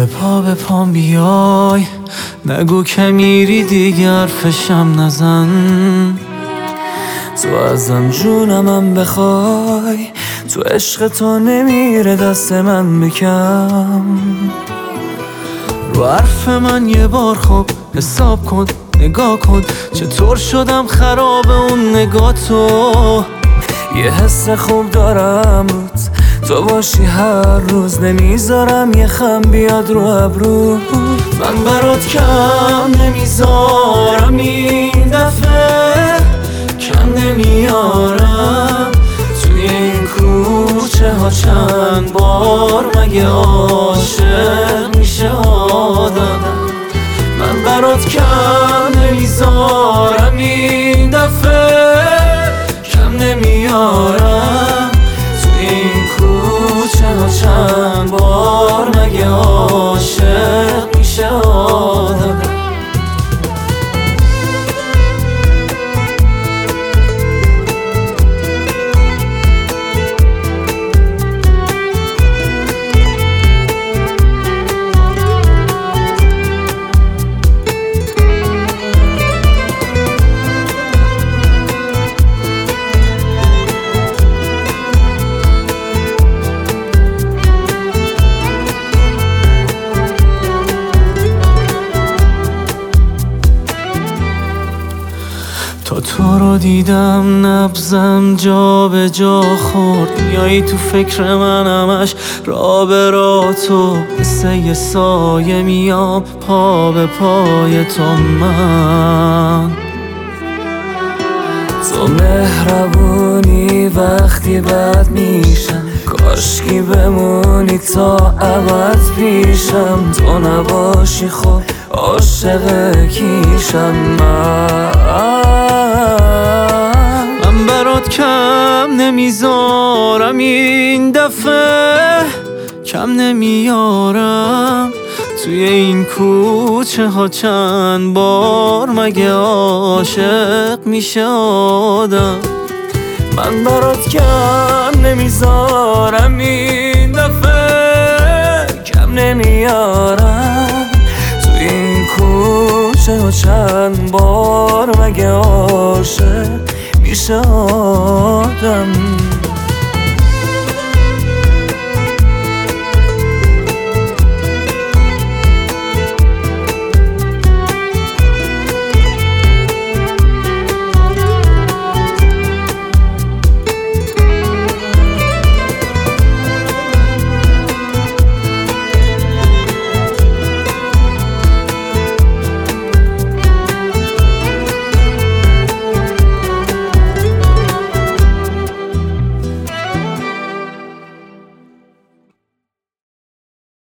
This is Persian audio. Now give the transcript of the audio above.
به پام بیای، نگو که میری دیگر فشم نزن. تو ازم جونمم بخوای، تو عشق تو نمیره دست من بکم. رو حرف من یه بار خوب حساب کن، نگاه کن چطور شدم خراب اون نگاه تو. یه حس خوب دارم روت، تو باشی هر روز نمیذارم یه خم بیاد رو ابرو. من برات کم نمیذارم این دفعه، کم نمیارم توی این کوچه ها چند بار مگه عاشق میشه آدم. من برات کم نمیذارم این دفعه، کم نمیارم توی این کوچه ها چند بار مگه عاشق میشه آدم. تا تو رو دیدم نبضم جا به جا خورد، میایی تو فکر من همش را به را تو. مثل یه سایه میام پا به پای تو من. تو مهربونی وقتی بد میشم، کاشکی بمونی تا ابد پیشم. تو نباشی خب عاشق کیشم من برات کم نمیذارم این دفعه، کم نمیارم توی این کوچه ها چند بار مگه عاشق میشه آدم. من برات کم نمیذارم این دفعه، کم نمیارم توی این کوچه ها چند بار مگه عاشق میشه آدم.